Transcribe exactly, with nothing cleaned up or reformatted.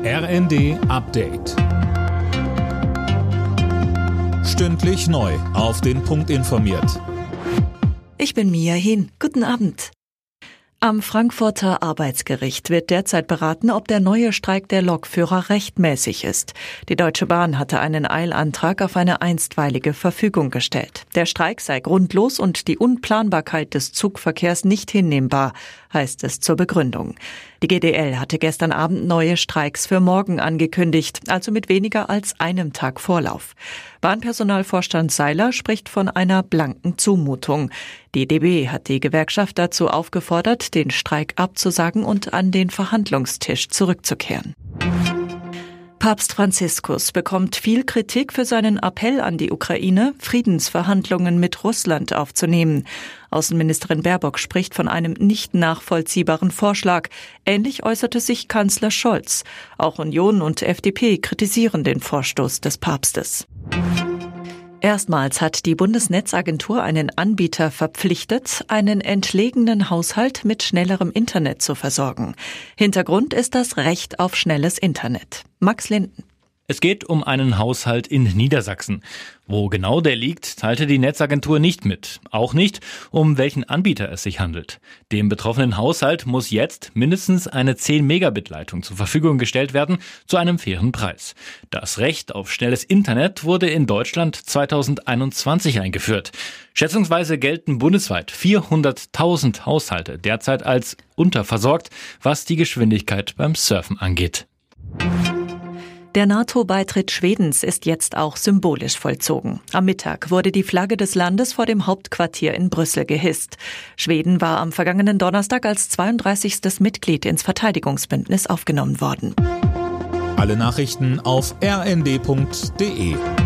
R N D Update. Stündlich neu auf den Punkt informiert. Ich bin Mia Hin. Guten Abend. Am Frankfurter Arbeitsgericht wird derzeit beraten, ob der neue Streik der Lokführer rechtmäßig ist. Die Deutsche Bahn hatte einen Eilantrag auf eine einstweilige Verfügung gestellt. Der Streik sei grundlos und die Unplanbarkeit des Zugverkehrs nicht hinnehmbar, heißt es zur Begründung. Die G D L hatte gestern Abend neue Streiks für morgen angekündigt, also mit weniger als einem Tag Vorlauf. Bahnpersonalvorstand Seiler spricht von einer blanken Zumutung. Die D B hat die Gewerkschaft dazu aufgefordert, den Streik abzusagen und an den Verhandlungstisch zurückzukehren. Papst Franziskus bekommt viel Kritik für seinen Appell an die Ukraine, Friedensverhandlungen mit Russland aufzunehmen. Außenministerin Baerbock spricht von einem nicht nachvollziehbaren Vorschlag. Ähnlich äußerte sich Kanzler Scholz. Auch Union und F D P kritisieren den Vorstoß des Papstes. Erstmals hat die Bundesnetzagentur einen Anbieter verpflichtet, einen entlegenen Haushalt mit schnellerem Internet zu versorgen. Hintergrund ist das Recht auf schnelles Internet. Max Linden. Es geht um einen Haushalt in Niedersachsen. Wo genau der liegt, teilte die Netzagentur nicht mit. Auch nicht, um welchen Anbieter es sich handelt. Dem betroffenen Haushalt muss jetzt mindestens eine zehn Megabit Leitung zur Verfügung gestellt werden, zu einem fairen Preis. Das Recht auf schnelles Internet wurde in Deutschland zweitausendeinundzwanzig eingeführt. Schätzungsweise gelten bundesweit vierhunderttausend Haushalte derzeit als unterversorgt, was die Geschwindigkeit beim Surfen angeht. Der NATO-Beitritt Schwedens ist jetzt auch symbolisch vollzogen. Am Mittag wurde die Flagge des Landes vor dem Hauptquartier in Brüssel gehisst. Schweden war am vergangenen Donnerstag als zweiunddreißigstes Mitglied ins Verteidigungsbündnis aufgenommen worden. Alle Nachrichten auf r n d punkt d e.